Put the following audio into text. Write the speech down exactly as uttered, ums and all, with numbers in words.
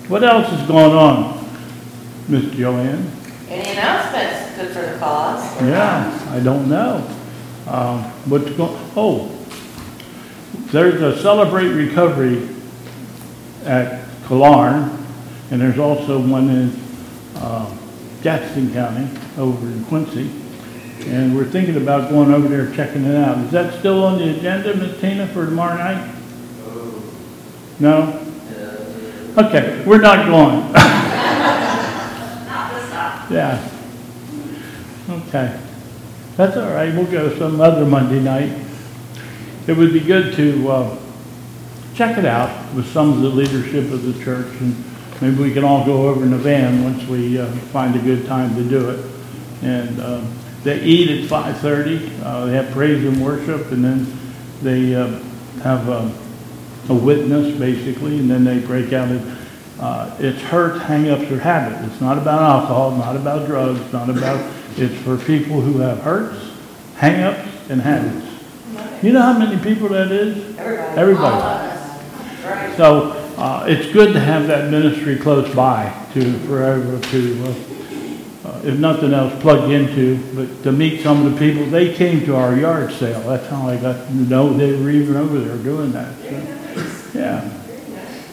What else is going on, Miss Joanne? Any announcements good for the cause? Yeah, I don't know. Um, what's going, oh, there's a Celebrate Recovery at Killarn, and there's also one in uh, Jackson County over in Quincy. And we're thinking about going over there checking it out. Is that still on the agenda, Miss Tina, for tomorrow night? No? Okay, we're not going. Not this time. Yeah. Okay. That's all right. We'll go some other Monday night. It would be good to uh, check it out with some of the leadership of the church, and maybe we can all go over in the van once we uh, find a good time to do it. And um, they eat at five thirty. Uh, they have praise and worship, and then they uh, have um, a witness, basically, and then they break out. And, uh, it's hurt, hang-ups, or habit. It's not about alcohol, not about drugs, not about, it's for people who have hurts, hang-ups, and habits. You know how many people that is? Everybody. Everybody. All of us. Right. So uh, it's good to have that ministry close by to forever to, uh, uh, if nothing else, plug into, but to meet some of the people. They came to our yard sale. That's how I got to know they were even over there doing that. So, yeah.